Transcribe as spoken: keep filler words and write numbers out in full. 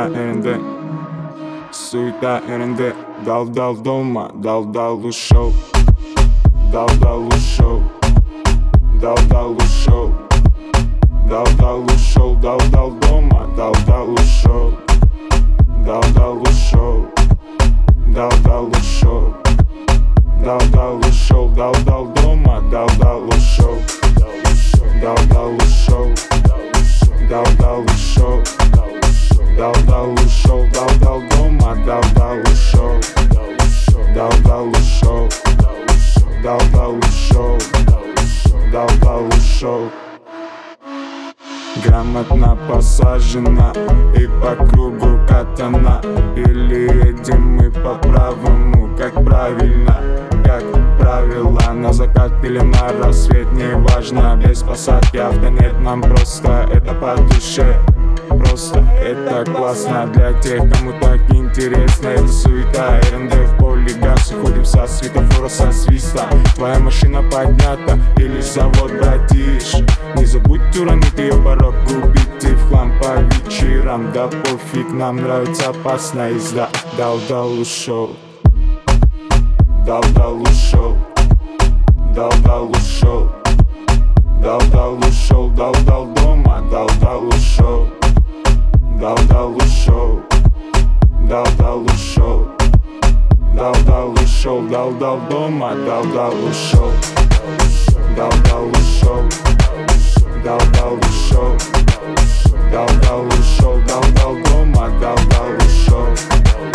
Суета ерінде, суета ерінде. Дал-дал дома, дал-дал ушел, дал-дал ушел, дал-дал ушел, дал-дал ушел, дал-дал дома, дал-дал ушел, дал-дал ушел, дал-дал ушел, дал-дал ушел, дал-дал дома, дал-дал ушел, дал-дал ушел, дал-дал ушел, дал-дал ушел, дал-дал дома, дал-дал ушел, дал-дал ушел, дал-дал ушел, дал-дал ушел. Грамотно посажена и по кругу катана. Или едем мы по правому, как правильно, как правило. На закат или на рассвет, не важно. Без посадки авто нет, нам просто это по душе. Просто это классно для тех, кому так интересно. Это суета, РНД в поле газ. Уходим со светофора, со свиста. Твоя машина поднята или завод, братиш. Не забудь уронить ее порог, убить и в хлам по вечерам. Да пофиг, нам нравится опасная езда. Дал-дал ушел, дал-дал ушел, дал-дал ушел, дал-дал ушел, дал-дал дома, дал-дал ушел, дал-дал ушел, дал-дал ушел, дал-дал ушел, дал-дал дома, дал-дал ушел, дал-дал ушел, дал-дал ушел, дал-дал ушел, дал-дал дома, дал-дал ушел.